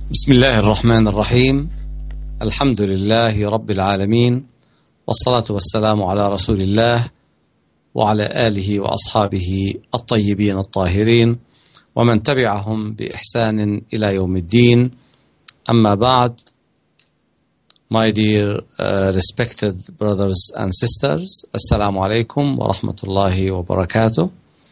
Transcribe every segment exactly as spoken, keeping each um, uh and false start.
بسم الله الرحمن الرحيم. الحمد لله رب العالمين، والصلاة والسلام على رسول الله وعلى آله وأصحابه الطيبين الطاهرين ومن تبعهم بإحسان إلى يوم الدين. أما بعد, my dear uh, respected brothers and sisters, Assalamu alaikum wa rahmatullahi wa barakatuh.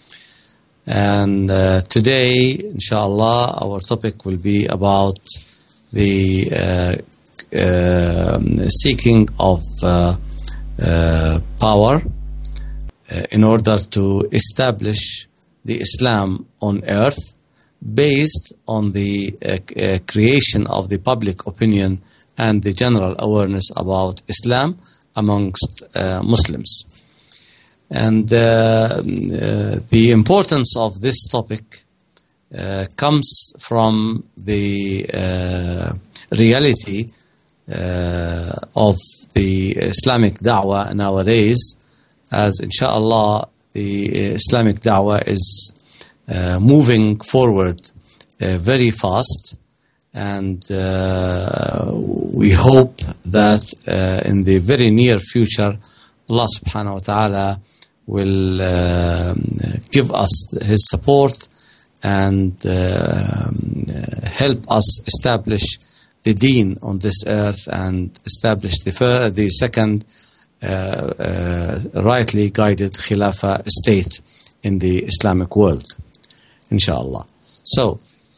And uh, today, inshallah, our topic will be about the uh, uh, seeking of uh, uh, power uh, in order to establish the Islam on earth based on the uh, uh, creation of the public opinion and the general awareness about Islam amongst uh, Muslims. And uh, uh, the importance of this topic uh, comes from the uh, reality uh, of the Islamic da'wah nowadays, as inshallah the Islamic da'wah is uh, moving forward uh, very fast, and uh, we hope that uh, in the very near future Allah subhanahu wa ta'ala will uh, give us his support and uh, help us establish the deen on this earth and establish the, fir- the second uh, uh, rightly guided Khilafah state in the Islamic world, inshallah. So,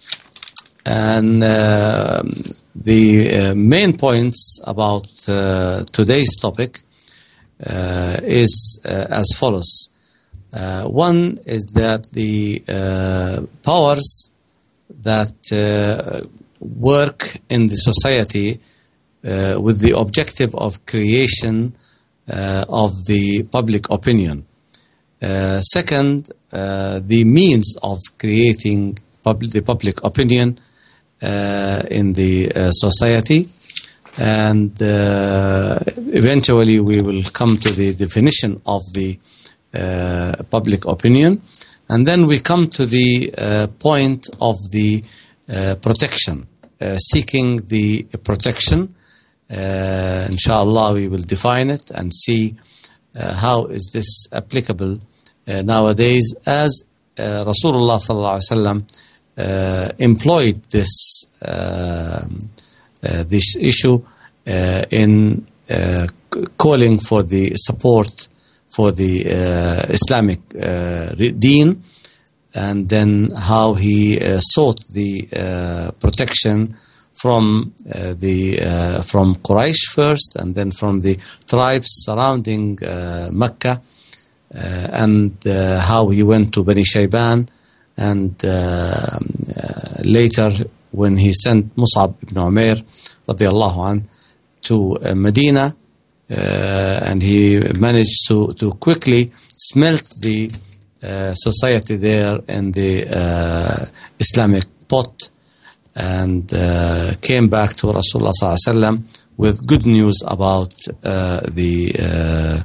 and uh, the uh, main points about uh, today's topic Uh, is uh, as follows. Uh, one is that the uh, powers that uh, work in the society uh, with the objective of creation uh, of the public opinion. Uh, second, uh, the means of creating pub- the public opinion uh, in the uh, society. And uh, eventually we will come to the definition of the uh, public opinion. And then we come to the uh, point of the uh, protection, uh, seeking the protection. Uh, inshallah, we will define it and see uh, how is this applicable uh, nowadays, as uh, Rasulullah sallallahu alaihi wasallam uh, employed this uh, Uh, this issue uh, in uh, calling for the support for the uh, Islamic uh, deen, and then how he uh, sought the uh, protection from uh, the uh, from Quraysh first, and then from the tribes surrounding uh, Mecca, uh, and uh, how he went to Bani Shayban, and uh, uh, later when he sent Mus'ab ibn Umair radiallahu anh to uh, Medina, uh, and he managed to, to quickly smelt the uh, society there in the uh, Islamic pot, and uh, came back to Rasulullah sallallahu alaihi wasallam with good news about uh, the uh,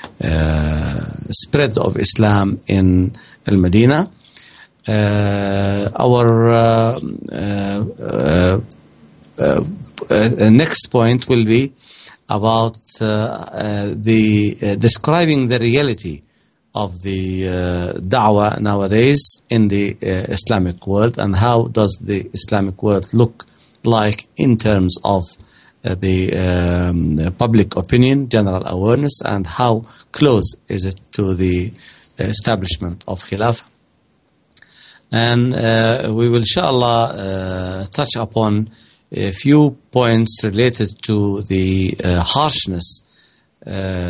uh, spread of Islam in Al-Medina. Uh, our uh, uh, uh, uh, uh, next point will be about uh, uh, the uh, describing the reality of the uh, da'wah nowadays in the uh, Islamic world, and how does the Islamic world look like in terms of uh, the um, public opinion, general awareness, and how close is it to the establishment of Khilafah. And uh, we will, inshallah, uh, touch upon a few points related to the uh, harshness uh,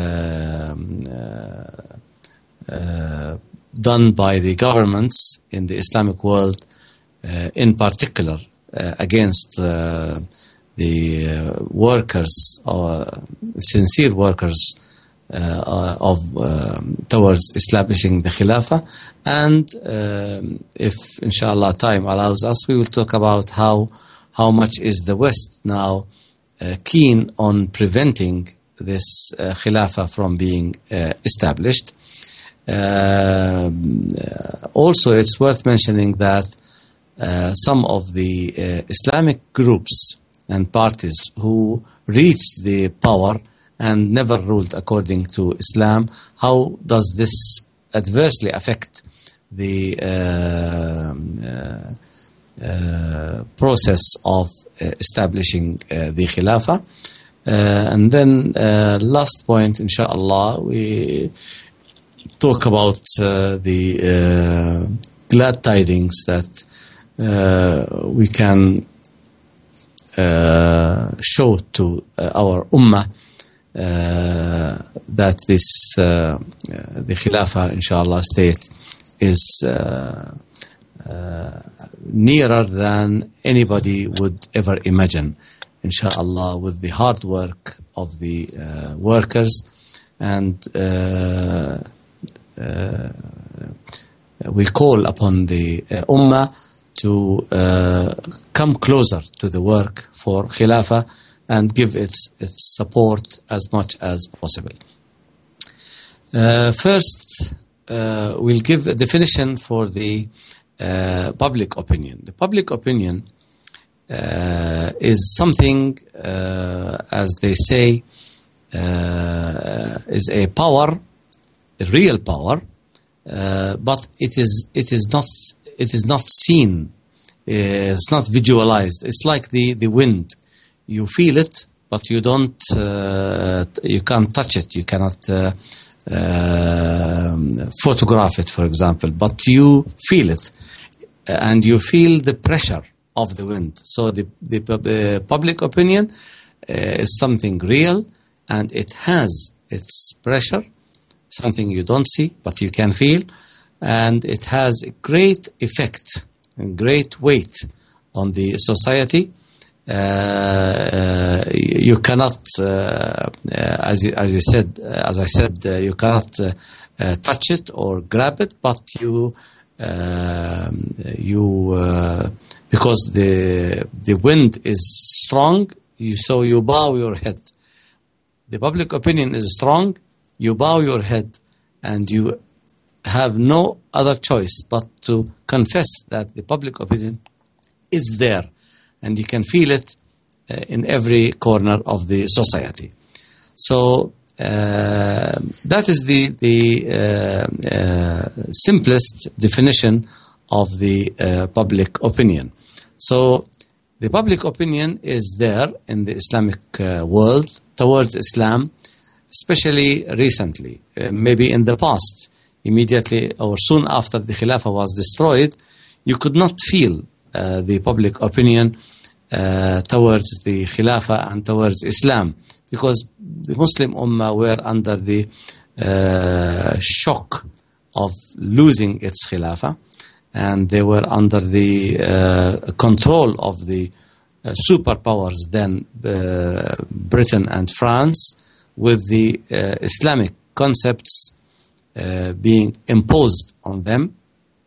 uh, uh, done by the governments in the Islamic world, uh, in particular uh, against uh, the uh, workers, or sincere workers Uh, of um, towards establishing the Khilafah. And um, if inshallah time allows us, we will talk about how how much is the West now uh, keen on preventing this uh, Khilafah from being uh, established. Uh, also, it's worth mentioning that uh, some of the uh, Islamic groups and parties who reached the power and never ruled according to Islam, how does this adversely affect the uh, uh, uh, process of uh, establishing uh, the Khilafah? Uh, and then uh, last point, inshallah, we talk about uh, the uh, glad tidings that uh, we can uh, show to uh, our ummah uh, that this uh, the Khilafah, inshallah, state is uh, uh, nearer than anybody would ever imagine. Inshallah, with the hard work of the uh, workers, and uh, uh, we call upon the uh, Ummah to uh, come closer to the work for Khilafah and give its, its support as much as possible. Uh, first, uh, we'll give a definition for the uh, public opinion. The public opinion Uh, is something, uh, as they say, uh, is a power, a real power, uh, but it is it is not it is not seen, uh, it's not visualized. It's like the, the wind. You feel it, but you don't, uh, you can't touch it. You cannot uh, uh, photograph it, for example, but you feel it, and you feel the pressure of the wind. So the, the uh, public opinion uh, is something real, and it has its pressure, something you don't see but you can feel, and it has a great effect and great weight on the society. Uh, uh, you cannot, uh, uh, as you, as you said, uh, as I said, uh, you cannot uh, uh, touch it or grab it, but you uh, you uh, because the the wind is strong, you, so you bow your head. The public opinion is strong, you bow your head, and you have no other choice but to confess that the public opinion is there, and you can feel it uh, in every corner of the society. So uh, that is the the uh, uh, simplest definition of the uh, public opinion. So the public opinion is there in the Islamic uh, world towards Islam, especially recently, uh, maybe in the past, immediately or soon after the Khilafah was destroyed, you could not feel uh, the public opinion uh, towards the Khilafah and towards Islam, because the Muslim Ummah were under the uh, shock of losing its Khilafah, and they were under the uh, control of the uh, superpowers then, uh, Britain and France, with the uh, Islamic concepts uh, being imposed on them.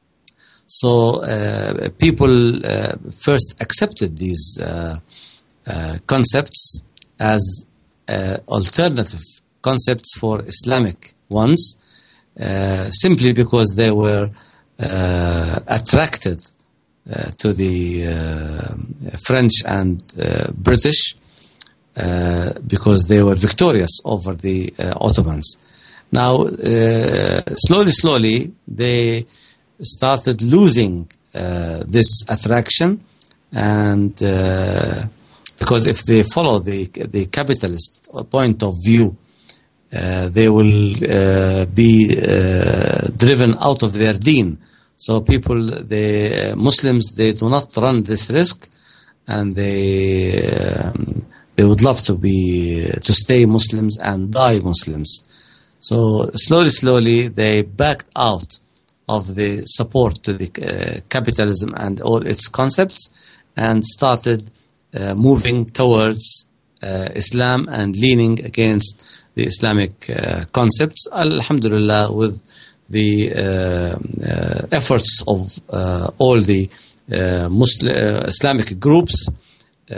So uh, people uh, first accepted these uh, uh, concepts as uh, alternative concepts for Islamic ones, uh, simply because they were uh, attracted uh, to the uh, French and uh, British, uh, because they were victorious over the uh, Ottomans. Now, uh, slowly, slowly, they started losing uh, this attraction, and uh, because if they follow the the capitalist point of view, uh, they will uh, be uh, driven out of their deen. So people, the uh, Muslims, they do not run this risk, and they um, they would love to be to stay Muslims and die Muslims. So slowly, slowly, they backed out of the support to the uh, capitalism and all its concepts, and started uh, moving towards uh, Islam and leaning against the Islamic uh, concepts. Alhamdulillah, with the uh, uh, efforts of uh, all the uh, Muslim, uh, Islamic groups, uh,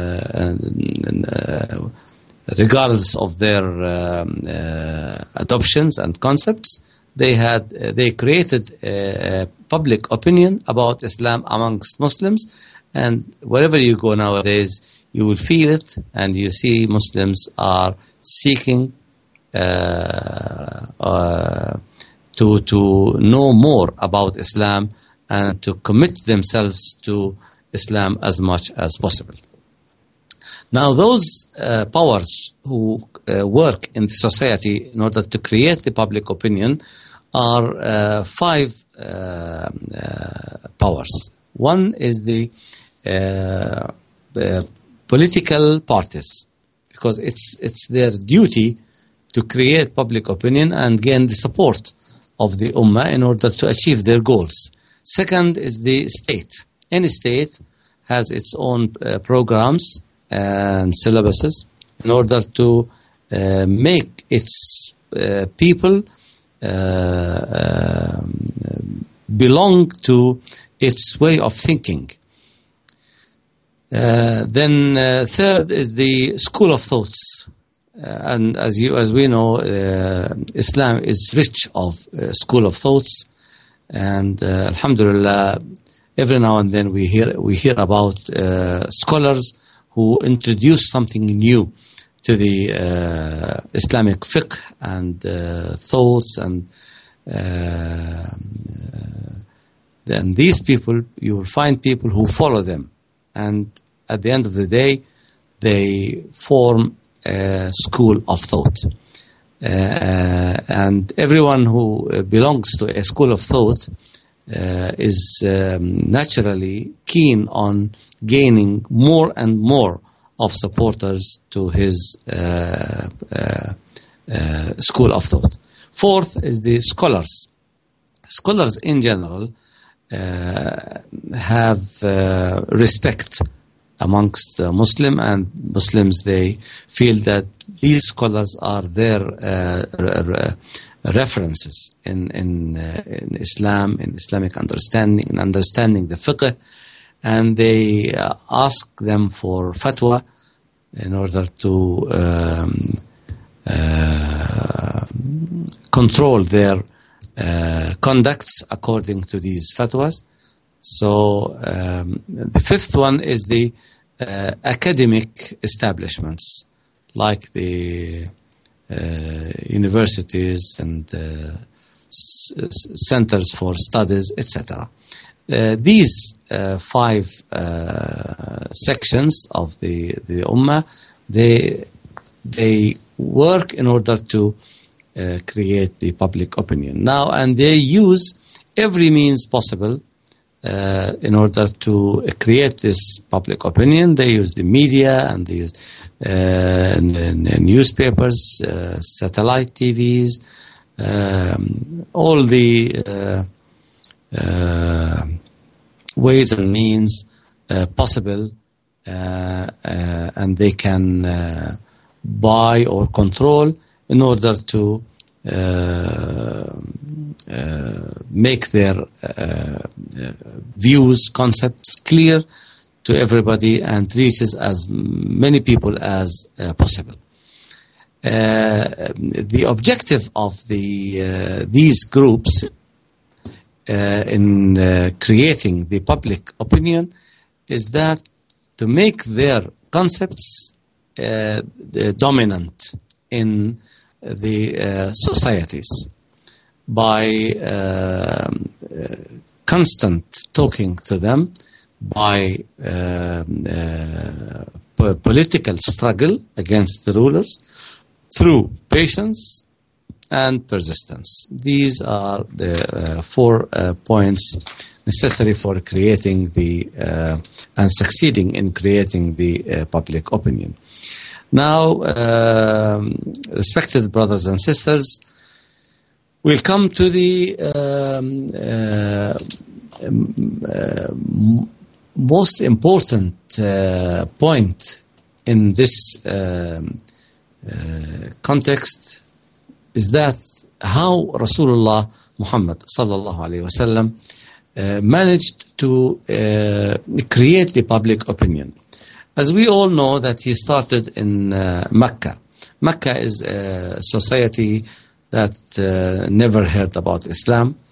and, uh, regardless of their um, uh, adoptions and concepts, they had uh, they created a, a public opinion about Islam amongst Muslims. And wherever you go nowadays, you will feel it, and you see Muslims are seeking uh, uh, to to know more about Islam and to commit themselves to Islam as much as possible. Now, those uh, powers who uh, work in the society in order to create the public opinion are uh, five uh, uh, powers. One is the uh, uh, political parties, because it's it's their duty to create public opinion and gain the support of the Ummah in order to achieve their goals. Second is the state. Any state has its own uh, programs and syllabuses in order to uh, make its uh, people uh, uh, belong to its way of thinking. Uh, then uh, third is the school of thoughts. Uh, and as you, as we know, uh, Islam is rich of uh, school of thoughts, and uh, alhamdulillah, every now and then we hear we hear about uh, scholars who introduce something new to the uh, Islamic fiqh and uh, thoughts, and uh, then these people, you will find people who follow them, and at the end of the day, they form a school of thought. Uh, and everyone who belongs to a school of thought uh, is um, naturally keen on gaining more and more of supporters to his uh, uh, uh, school of thought. Fourth is the scholars. Scholars in general uh, have uh, respect amongst uh, Muslim, and Muslims, they feel that these scholars are their uh, re- references in in, uh, in Islam, in Islamic understanding, in understanding the fiqh, and they uh, ask them for fatwa in order to um, uh, control their uh, conducts according to these fatwas. So um, the fifth one is the uh, academic establishments, like the uh, universities and uh, s- centers for studies, et cetera. Uh, these uh, five uh, sections of the the Ummah, they they work in order to uh, create the public opinion now, and they use every means possible Uh, in order to create this public opinion. They use the media, and they use uh, n- n- newspapers, uh, satellite T Vs, um, all the uh, uh, ways and means uh, possible, uh, uh, and they can uh, buy or control in order to Uh, uh, make their uh, views, concepts clear to everybody and reaches as many people as uh, possible. Uh, the objective of the uh, these groups uh, in uh, creating the public opinion is that to make their concepts uh, dominant in the uh, societies by uh, uh, constant talking to them, by uh, uh, po- political struggle against the rulers, through patience and persistence. These are the uh, four uh, points necessary for creating the uh, and succeeding in creating the uh, public opinion. Now, uh, respected brothers and sisters, we'll come to the um, uh, uh, m- most important uh, point in this uh, uh, context, is that how Rasulullah Muhammad sallallahu alaihi wasallam uh, managed to uh, create the public opinion. As we all know that he started in uh, Mecca. Mecca is a society that uh, never heard about Islam.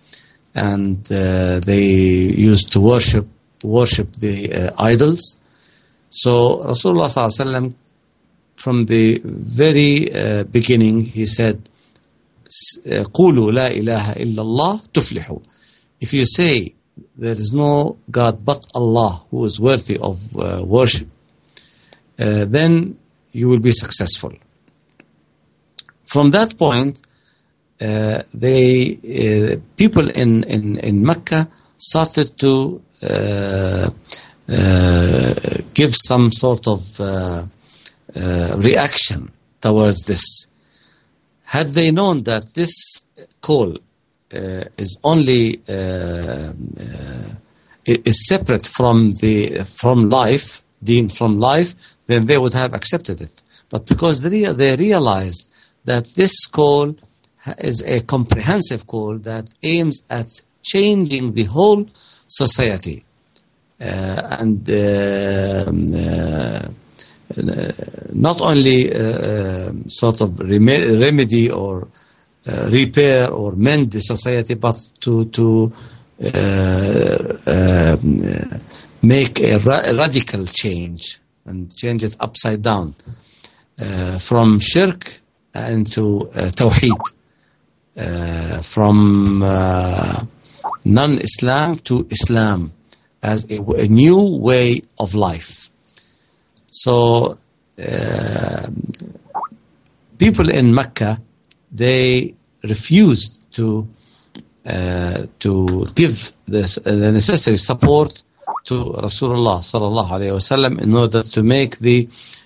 and uh, they used to worship worship the uh, idols. So Rasulullah sallallahu alaihi wasallam, from the very uh, beginning, he said, "Qulu la ilaha illallah tuflihu." If you say there is no God but Allah who is worthy of uh, worship, uh, then you will be successful. From that point, uh, they uh, people in, in, in Mecca started to uh, uh, give some sort of uh, uh, reaction towards this. Had they known that this call uh, is only uh, uh, is separate from the from life, deen from life, then they would have accepted it. But because they, they realized that this call is a comprehensive call that aims at changing the whole society, uh, and uh, uh, not only uh, sort of rem- remedy or uh, repair or mend the society, but to to uh, uh, make a, ra- a radical change and change it upside down, uh, from shirk into uh, tawheed, uh, from uh, non-Islam to Islam as a, a new way of life. So uh, people in Mecca, they refused to uh, to give this, uh, the necessary support to Rasulullah sallallahu alaihi wasallam in order to make the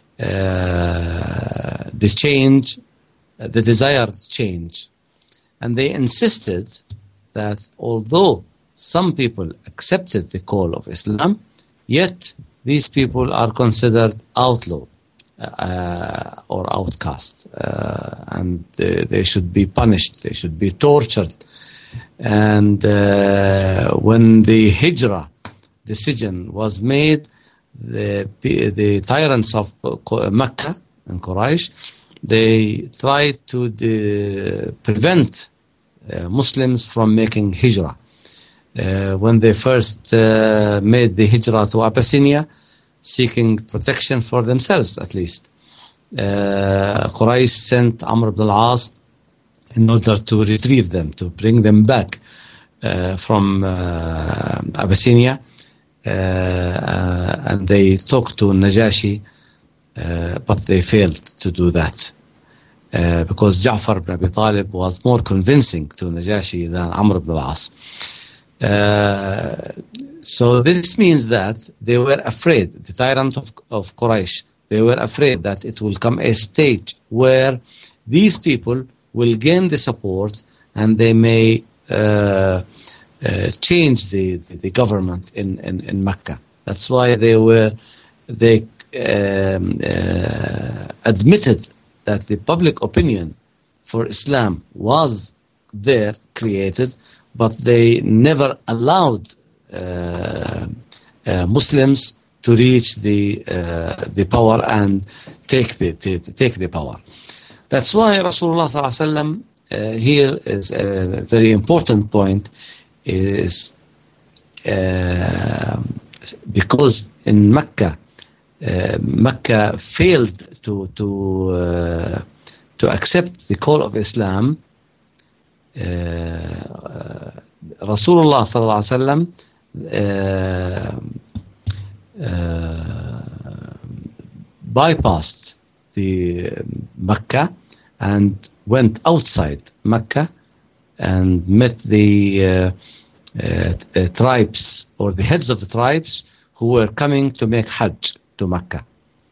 uh, the change, uh, the desired change. And they insisted that although some people accepted the call of Islam, yet these people are considered outlaw uh, or outcast, uh, and they, they should be punished, they should be tortured. And uh, when the hijrah decision was made, the, the tyrants of Mecca and Quraysh, they tried to de- prevent uh, Muslims from making hijrah. Uh, when they first uh, made the hijrah to Abyssinia, seeking protection for themselves at least, uh, Quraysh sent Amr ibn al-As in order to retrieve them, to bring them back uh, from uh, Abyssinia, uh, uh, and they talked to Najashi, uh, but they failed to do that. Uh, because Ja'far ibn Abi Talib was more convincing to Najashi than Amr ibn al-As. Uh, so this means that they were afraid, the tyrant of, of Quraysh, they were afraid that it will come a stage where these people will gain the support and they may uh, uh, change the, the, the government in, in, in Mecca. That's why they were they um, uh, admitted that the public opinion for Islam was there, created, but they never allowed uh, uh, Muslims to reach the uh, the power and take the to, to take the power. That's why Rasulullah sallallahu alaihi wasallam uh, here is a very important point, is uh, because in Mecca, uh, Mecca failed to to uh, to accept the call of Islam. Uh, Rasulullah sallallahu alaihi wasallam uh, uh, bypassed the Mecca and went outside Mecca and met the uh, uh, uh, tribes or the heads of the tribes who were coming to make Hajj to Mecca.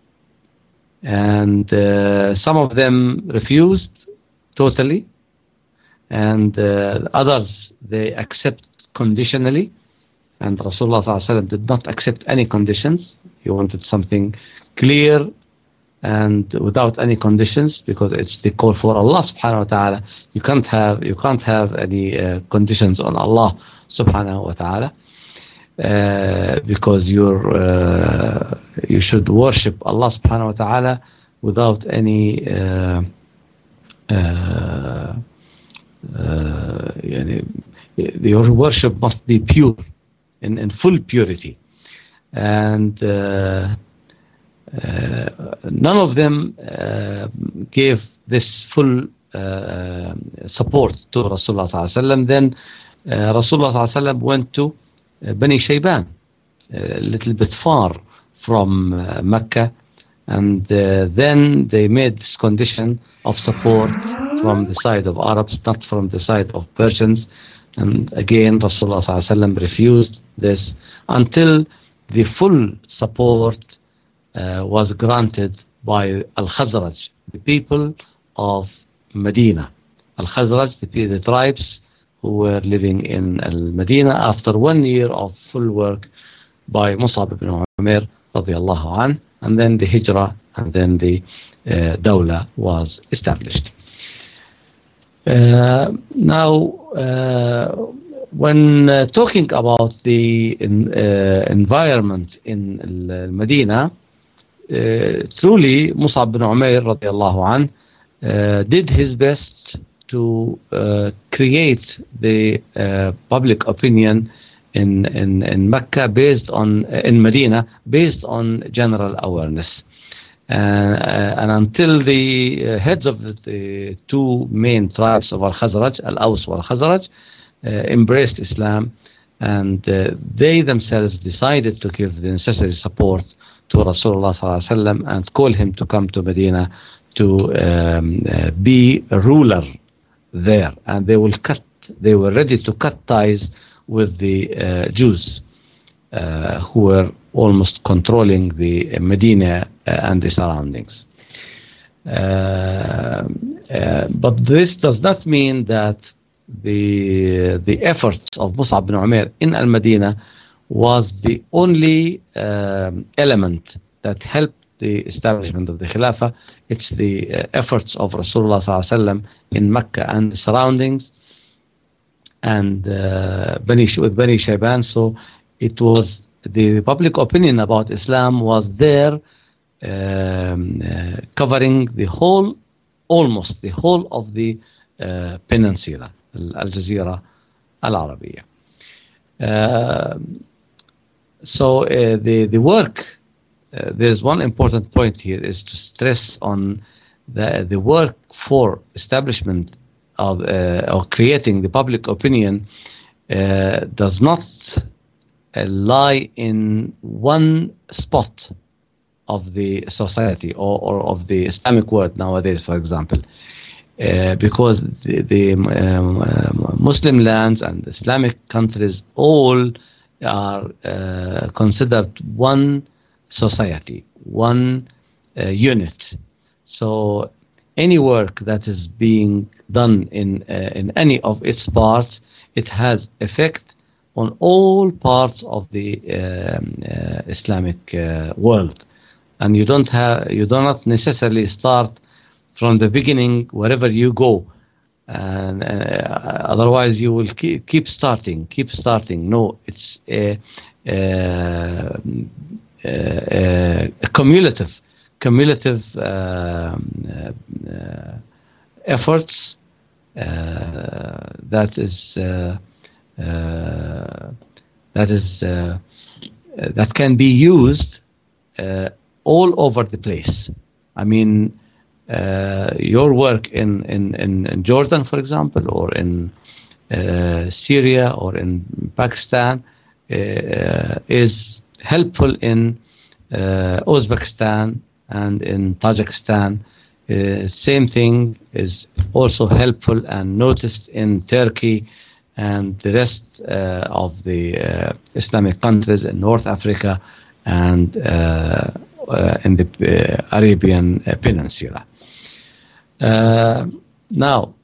And uh, some of them refused totally, and uh, others they accept conditionally, and Rasulullah sallallahu alaihi wasallam did not accept any conditions. He wanted something clear and without any conditions, because it's the call for Allah subhanahu wa ta'ala. You can't have you can't have any uh, conditions on Allah subhanahu wa ta'ala, uh, because you're uh, you should worship Allah subhanahu wa ta'ala without any uh, uh, Uh, your worship must be pure, in, in full purity. And uh, uh, none of them uh, gave this full uh, support to Rasulullah sallallahu alaihi wasallam. Then uh, Rasulullah sallallahu alaihi wasallam went to uh, Bani Shayban, a little bit far from uh, Mecca, and uh, then they made this condition of support from the side of Arabs, not from the side of Persians. And again, Rasulullah sallallahu alaihi wasallam refused this until the full support uh, was granted by Al-Khazraj, the people of Medina. Al-Khazraj, the, the tribes who were living in Al-Medina after one year of full work by Mus'ab ibn Umair radiallahu anh, and then the Hijrah, and then the uh, Dawla was established. Uh, now, uh, when uh, talking about the in, uh, environment in uh, Medina, uh, truly Mus'ab bin Umair radiallahu anh uh, did his best to uh, create the uh, public opinion in, in, in Mecca based on, in Medina, based on general awareness. Uh, and until the uh, heads of the, the two main tribes of Al-Khazraj, Al-Aws and Al-Khazraj, uh, embraced Islam, and uh, they themselves decided to give the necessary support to Rasulullah sallallahu alaihi wasallam and call him to come to Medina to um, uh, be a ruler there. And they will cut, they were ready to cut ties with the uh, Jews uh, who were almost controlling the Medina uh, and the surroundings. Uh, uh, but this does not mean that the the efforts of Mus'ab bin Umair in Al-Madinah was the only um, element that helped the establishment of the Khilafah. It's the uh, efforts of Rasulullah sallallahu alaihi wasallam in Mecca and the surroundings, and uh, Bani, with Bani Shayban. So it was the public opinion about Islam was there, um, uh, covering the whole, almost the whole of the uh, peninsula, Al-Jazeera Al-Arabiya. Uh, so uh, the the work, uh, there's one important point here, is to stress on the the work for establishment of uh, or creating the public opinion uh, does not uh, lie in one spot of the society or, or of the Islamic world nowadays, for example, uh, because the, the um, uh, Muslim lands and Islamic countries all are uh, considered one society, one uh, unit. So any work that is being done in uh, in any of its parts, it has effect on all parts of the um, uh, Islamic uh, world. And you don't have, you do not necessarily start from the beginning wherever you go, and uh, otherwise you will keep, keep starting, keep starting. No, it's a, a, a, a cumulative, cumulative uh, uh, efforts uh, that is uh, uh, that is uh, that can be used Uh, all over the place. I mean, uh, your work in, in, in Jordan, for example, or in uh, Syria or in Pakistan uh, is helpful in uh, Uzbekistan and in Tajikistan. Uh, same thing is also helpful and noticed in Turkey and the rest uh, of the uh, Islamic countries in North Africa and uh, uh, in the uh, Arabian uh, Peninsula. Uh, now,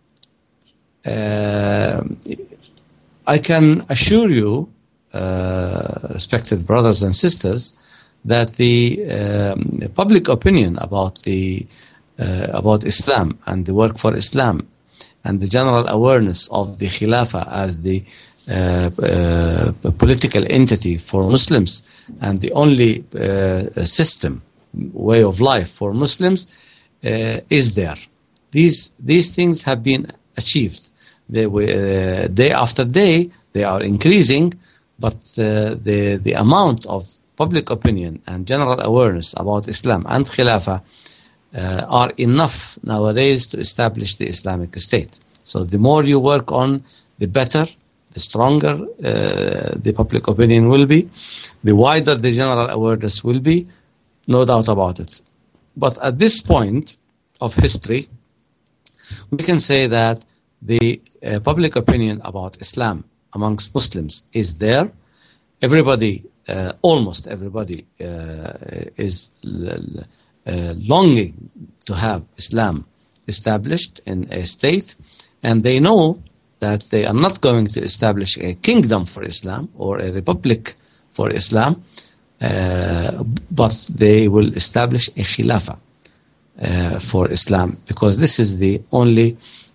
uh, I can assure you, uh, respected brothers and sisters, that the um, public opinion about the uh, about Islam and the work for Islam and the general awareness of the Khilafah as the Uh, uh, political entity for Muslims and the only uh, system, way of life for Muslims uh, is there. These these things have been achieved. they, uh, day after day, they are increasing, but uh, the, the amount of public opinion and general awareness about Islam and Khilafah uh, are enough nowadays to establish the Islamic State. So the more you work on, the better, the stronger uh, the public opinion will be, the wider the general awareness will be, no doubt about it. But at this point of history, we can say that the uh, public opinion about Islam amongst Muslims is there. Everybody, uh, almost everybody, uh, is l- uh, longing to have Islam established in a state, and they know that they are not going to establish a kingdom for Islam or a republic for Islam, uh, but they will establish a khilafah uh, for Islam, because this is the only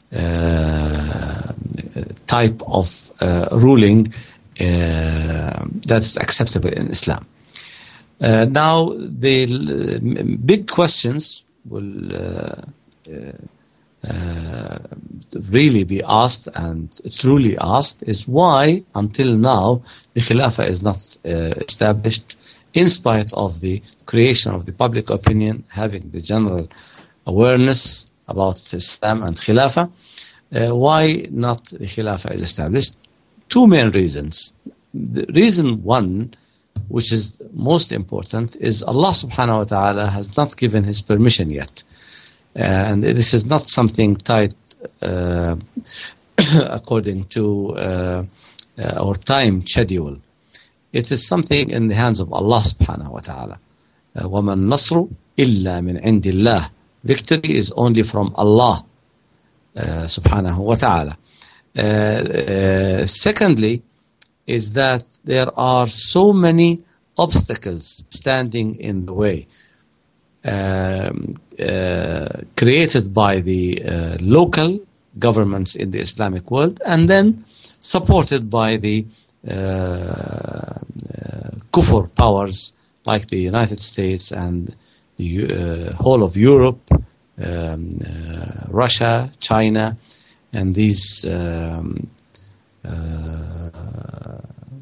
uh, type of uh, ruling uh, that's acceptable in Islam. Uh, now, the l- big questions will uh, uh, Uh, really be asked and truly asked is why until now the Khilafah is not uh, established, in spite of the creation of the public opinion having the general awareness about Islam and Khilafah. Uh, why not the Khilafah is established? Two main reasons. The reason one, which is most important, is Allah subhanahu wa ta'ala has not given his permission yet. Uh, and this is not something tied uh, according to uh, uh, our time schedule. It is something in the hands of Allah subhanahu wa ta'ala. وَمَا النَّصْرُ إِلَّا مِنْ عِنْدِ اللَّهِ. Victory is only from Allah uh, subhanahu wa ta'ala. Uh, uh, secondly, is that there are so many obstacles standing in the way. Um, uh, created by the uh, local governments in the Islamic world, and then supported by the uh, uh, kufr powers like the United States and the uh, whole of Europe, um, uh, Russia, China, and these um, uh, uh,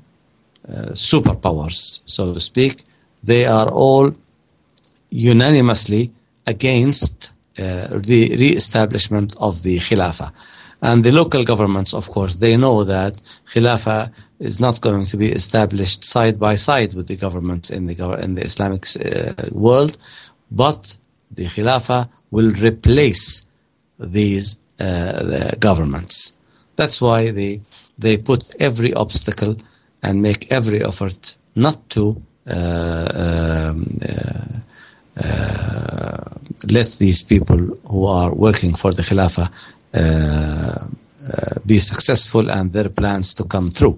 superpowers, so to speak. They are all unanimously against uh, the re-establishment of the Khilafah. And the local governments, of course, they know that Khilafah is not going to be established side by side with the governments in the, gov- in the Islamic uh, world, but the Khilafah will replace these uh, the governments. That's why they, they put every obstacle and make every effort not to uh, um, uh, Uh, let these people who are working for the Khilafah uh, uh, be successful and their plans to come through.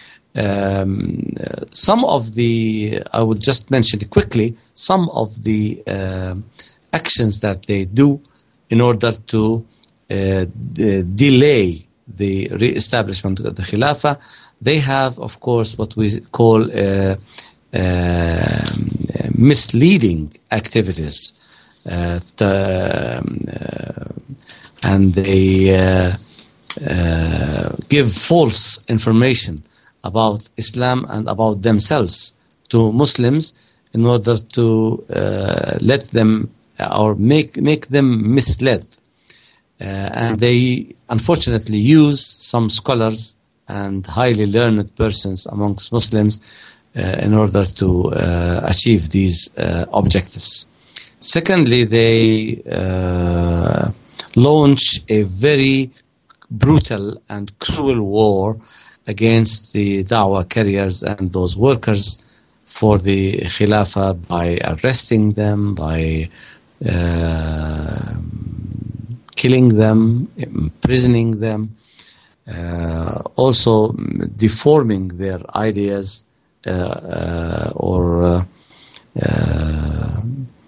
Um, some of the, I will just mention it quickly, some of the uh, actions that they do in order to uh, de- delay the re-establishment of the Khilafah. They have, of course, what we call uh, Uh, misleading activities, uh, to, um, uh, and they uh, uh, give false information about Islam and about themselves to Muslims in order to uh, let them or make make them misled. Uh, and they unfortunately use some scholars and highly learned persons amongst Muslims Uh, in order to uh, achieve these uh, objectives. Secondly, they uh, launch a very brutal and cruel war against the da'wah carriers and those workers for the Khilafah by arresting them, by uh, killing them, imprisoning them, uh, also deforming their ideas Uh, uh, or uh, uh,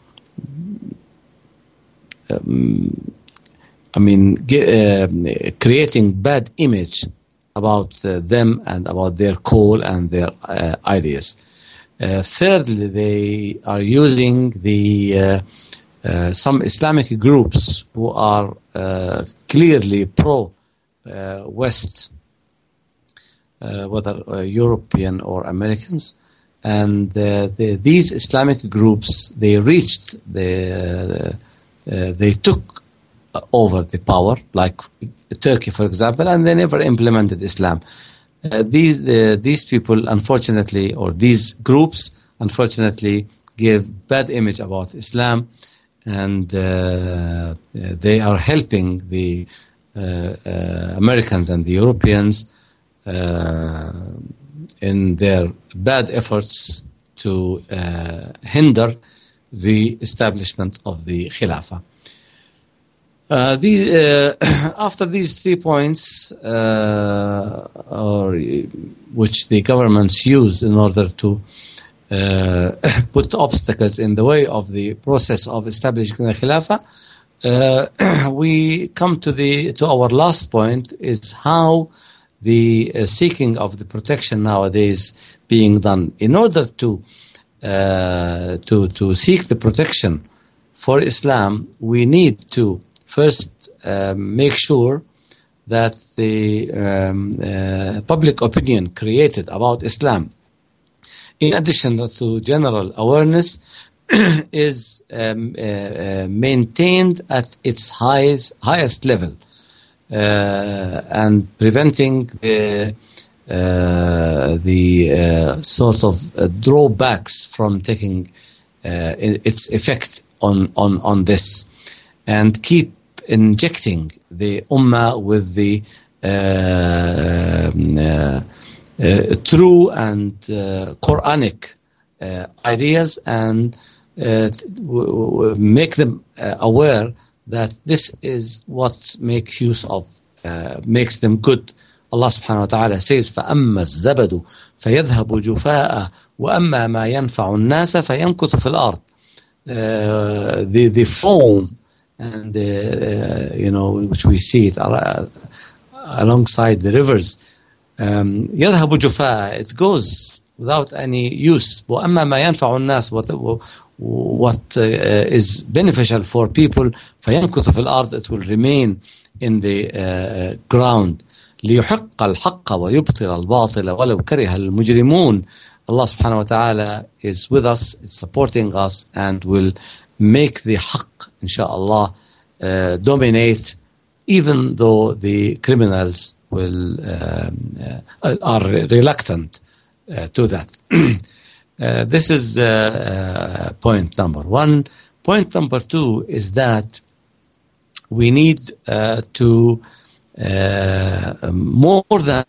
um, I mean ge- uh, creating bad image about uh, them and about their call and their uh, ideas. Uh, thirdly, they are using the uh, uh, some Islamic groups who are uh, clearly pro uh, West, uh, whether uh, European or Americans, and uh, the, these Islamic groups, they reached the, uh, they took over the power, like Turkey, for example, and they never implemented Islam. Uh, these uh, these people, unfortunately, or these groups, unfortunately, give bad image about Islam, and uh, they are helping the uh, uh, Americans and the Europeans uh, in their bad efforts to uh, hinder the establishment of the Khilafah. Uh, these, uh, after these three points, uh, or which the governments use in order to uh, put obstacles in the way of the process of establishing the Khilafah, uh, we come to the to our last point, is how the uh, seeking of the protection nowadays being done. In order to uh, to to seek the protection for Islam, we need to first uh, make sure that the um, uh, public opinion created about Islam, in addition to general awareness, is um, uh, uh, maintained at its highest, highest level, uh, and preventing the, uh, the uh, sort of uh, drawbacks from taking uh, its effect on, on, on this, and keep injecting the ummah with the uh, uh, uh, true and uh, Quranic uh, ideas, and uh, w- w- make them uh, aware that this is what makes use of, uh, makes them good. Allah subhanahu wa ta'ala says, فَأَمَّا الزَّبَدُ فَيَذْهَبُ جُفَاءً وَأَمَّا مَا يَنْفَعُ النَّاسَ فَيَمْكُثُ فِي الْأَرْضِ. Uh, the, the foam, and uh, you know, which we see it uh, alongside the rivers, um, يذهب جفاء, it goes without any use. وأما ما ينفع الناس, what, what uh, is beneficial for people, فيمكث في الأرض, it will remain in the uh, ground. ليحق الحق ويبطل الباطل ولو كره المجرمون. Allah subhanahu wa ta'ala is with us, is supporting us, and will make the haqq, inshallah, uh, dominate, even though the criminals will um, uh, are reluctant uh, to that. uh, this is uh, uh, point number one. Point number two is that we need uh, to uh, more than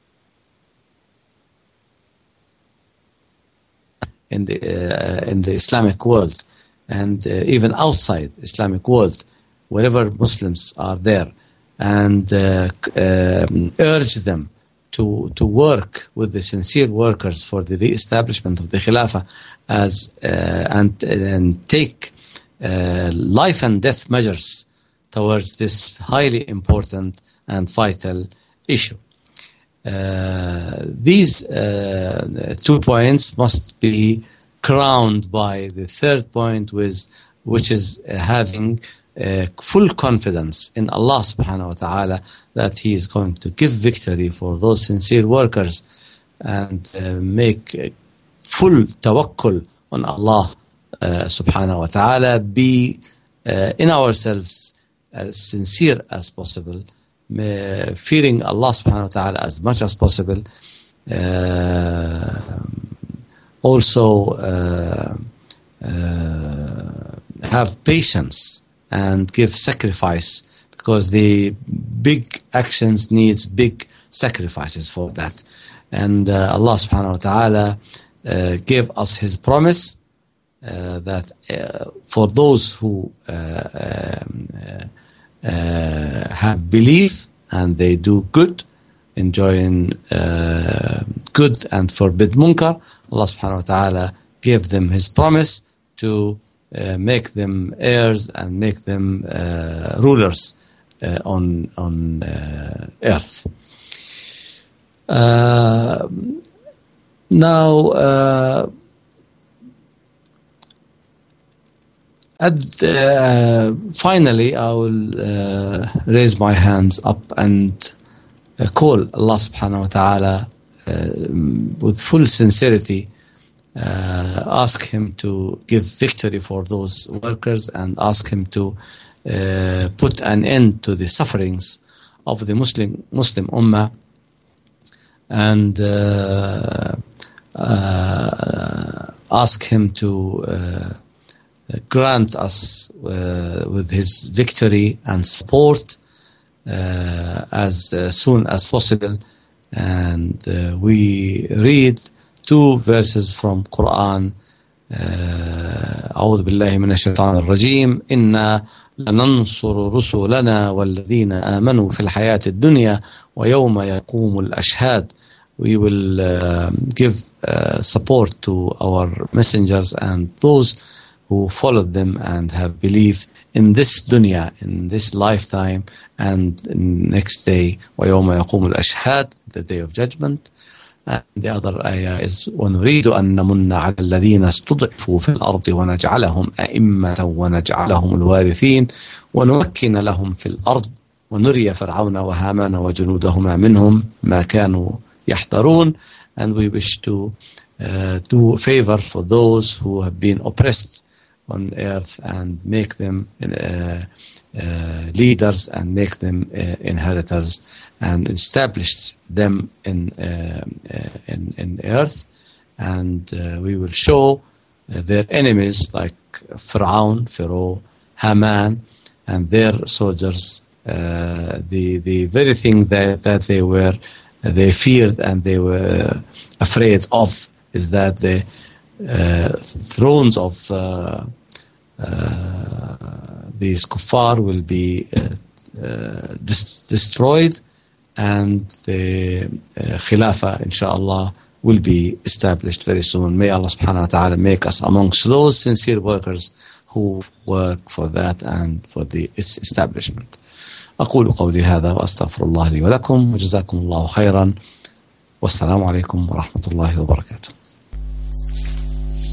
in the uh, in the Islamic world, and uh, even outside Islamic world, wherever Muslims are there, and uh, uh, urge them to to work with the sincere workers for the re-establishment of the Khilafah, as uh, and and take uh, life and death measures towards this highly important and vital issue. Uh, these uh, two points must be crowned by the third point, with, which is uh, having uh, full confidence in Allah subhanahu wa ta'ala that He is going to give victory for those sincere workers, and uh, make uh, full tawakkul on Allah uh, subhanahu wa ta'ala, be uh, in ourselves as sincere as possible, Uh, fearing Allah subhanahu wa ta'ala as much as possible, uh, also uh, uh, have patience and give sacrifice, because the big actions needs big sacrifices for that. And uh, Allah subhanahu wa ta'ala uh, gave us His promise uh, that uh, for those who uh, um, uh, Uh, have belief and they do good, enjoying uh, good and forbid munkar, Allah subhanahu wa ta'ala gave them His promise to uh, make them heirs and make them uh, rulers uh, on on uh, earth. Uh, now, uh, At, uh, finally, I will uh, raise my hands up and uh, call Allah subhanahu wa ta'ala uh, with full sincerity, uh, ask Him to give victory for those workers and ask Him to uh, put an end to the sufferings of the Muslim Muslim Ummah, and uh, uh, ask Him to uh, grant us uh, with His victory and support uh, as uh, soon as possible. And uh, we read two verses from Quran. أعوذ بالله من الشيطان الرجيم إنا لننصر رسلنا والذين آمنوا في الحياة الدنيا ويوم يقوم الأشهاد. We will uh, give uh, support to our messengers and those who followed them and have believed in this dunya, in this lifetime, and next day, وَيَوْمَ يَقُومُ الْأَشْهَادِ, the day of judgment. And the other ayah is وَنُرِيدُ أَن نَمُنَّ عَلَى الَّذِينَ اسْتُضْعِفُوا فِي الْأَرْضِ وَنَجْعَلَهُمْ أَئِمَّةً وَنَجْعَلَهُمُ الْوَارِثِينَ وَنُمَكِّنَ لَهُمْ فِي الْأَرْضِ وَنُرِيَ فِرْعَوْنَ وَهَامَانَ وَجُنُودَهُمَا مِنْهُمْ مَا كَانُوا يَحْذَرُونَ. And we wish to uh, do a favor for those who have been oppressed on earth and make them uh, uh, leaders and make them uh, inheritors and establish them in uh, uh, in, in earth. And uh, we will show uh, their enemies like Pharaoh, Pharaoh, Haman, and their soldiers uh, the the very thing that that they were uh, they feared and they were afraid of is that the uh, thrones of uh, uh, these kuffar will be uh, uh, dis- destroyed, and the uh, Khilafah, inshallah, will be established very soon. May Allah subhanahu wa ta'ala make us amongst those sincere workers who work for that and for the, its establishment. أقول قولي هذا وأستغفر الله لي ولكم وجزاكم الله خيرا والسلام عليكم ورحمة الله وبركاته.